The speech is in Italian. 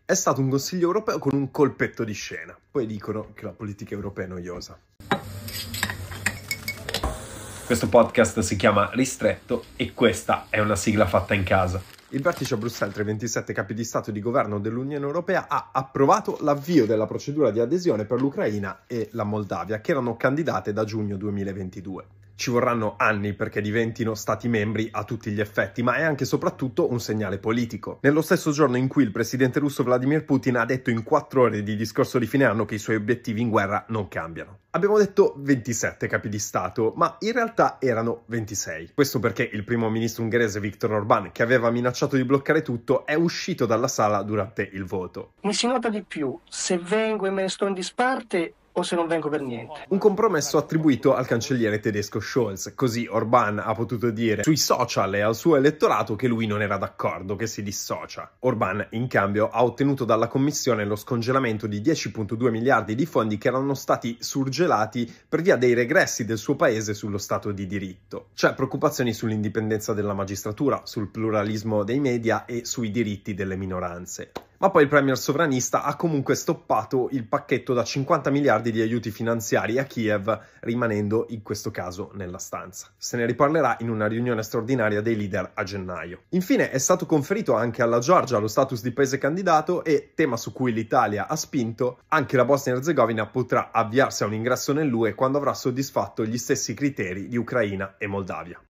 È stato un Consiglio europeo con un colpetto di scena. Poi dicono che la politica europea è noiosa. Questo podcast si chiama Ristretto e questa è una sigla fatta in casa. Il vertice a Bruxelles tra i 27 capi di Stato e di governo dell'Unione Europea ha approvato l'avvio della procedura di adesione per l'Ucraina e la Moldavia, che erano candidate da giugno 2022. Ci vorranno anni perché diventino stati membri a tutti gli effetti, ma è anche e soprattutto un segnale politico. Nello stesso giorno in cui il presidente russo Vladimir Putin ha detto in 4 ore di discorso di fine anno che i suoi obiettivi in guerra non cambiano. Abbiamo detto 27 capi di Stato, ma in realtà erano 26. Questo perché il primo ministro ungherese Viktor Orbán, che aveva minacciato di bloccare tutto, è uscito dalla sala durante il voto. Mi si nota di più se vengo e me ne sto in disparte o se non vengo per niente. Un compromesso attribuito al cancelliere tedesco Scholz, così Orbán ha potuto dire sui social e al suo elettorato che lui non era d'accordo, che si dissocia. Orbán in cambio ha ottenuto dalla Commissione lo scongelamento di 10,2 miliardi di fondi che erano stati surgelati per via dei regressi del suo paese sullo Stato di diritto. C'è preoccupazioni sull'indipendenza della magistratura, sul pluralismo dei media e sui diritti delle minoranze. Ma poi il premier sovranista ha comunque stoppato il pacchetto da 50 miliardi di aiuti finanziari a Kiev, rimanendo in questo caso nella stanza. Se ne riparlerà in una riunione straordinaria dei leader a gennaio. Infine è stato conferito anche alla Georgia lo status di paese candidato e, tema su cui l'Italia ha spinto, anche la Bosnia e Erzegovina potrà avviarsi a un ingresso nell'UE quando avrà soddisfatto gli stessi criteri di Ucraina e Moldavia.